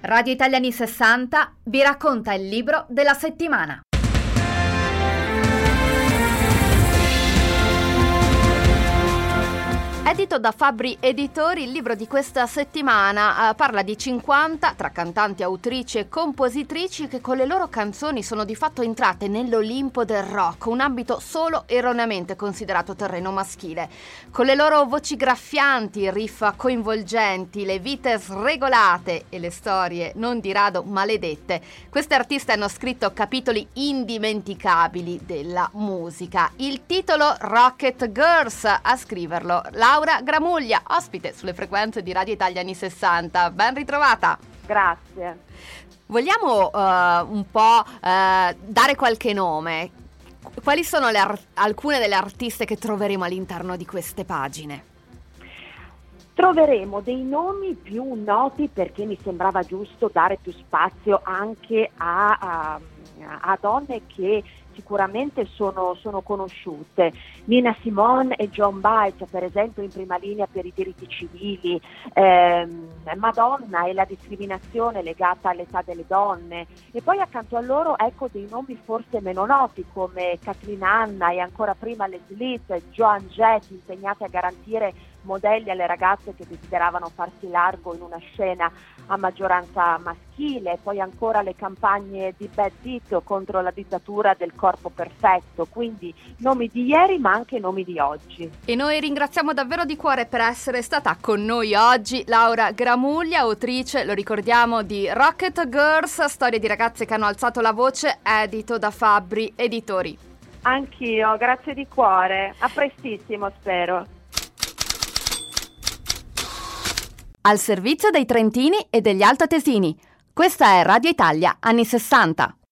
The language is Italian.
Radio Italia anni 60 vi racconta il libro della settimana. Edito da Fabbri Editori, il libro di questa settimana parla di 50 tra cantanti, autrici e compositrici che con le loro canzoni sono di fatto entrate nell'Olimpo del rock, un ambito solo erroneamente considerato terreno maschile. Con le loro voci graffianti, riff coinvolgenti, le vite sregolate e le storie non di rado maledette, queste artiste hanno scritto capitoli indimenticabili della musica. Il titolo Rocket Girls, a scriverlo Laura Gramuglia, ospite sulle frequenze di Radio Italia anni 60. Ben ritrovata. Grazie. Vogliamo un po' dare qualche nome? Quali sono alcune delle artiste che troveremo all'interno di queste pagine? Troveremo dei nomi più noti perché mi sembrava giusto dare più spazio anche a donne che sicuramente sono conosciute. Nina Simone e Joan Baez, per esempio, in prima linea per i diritti civili, Madonna e la discriminazione legata all'età delle donne, e poi accanto a loro ecco dei nomi forse meno noti come Kathleen Hanna e ancora prima Les Liz, Joan Jett, impegnate a garantire modelli alle ragazze che desideravano farsi largo in una scena a maggioranza maschile, poi ancora le campagne di Bad Tito contro la dittatura del corpo perfetto, quindi nomi di ieri ma anche nomi di oggi. E noi ringraziamo davvero di cuore per essere stata con noi oggi Laura Gramuglia, autrice, lo ricordiamo, di Rocket Girls, storie di ragazze che hanno alzato la voce, edito da Fabbri Editori. Anch'io, grazie di cuore, a prestissimo spero. Al servizio dei trentini e degli altoatesini. Questa è Radio Italia anni 60.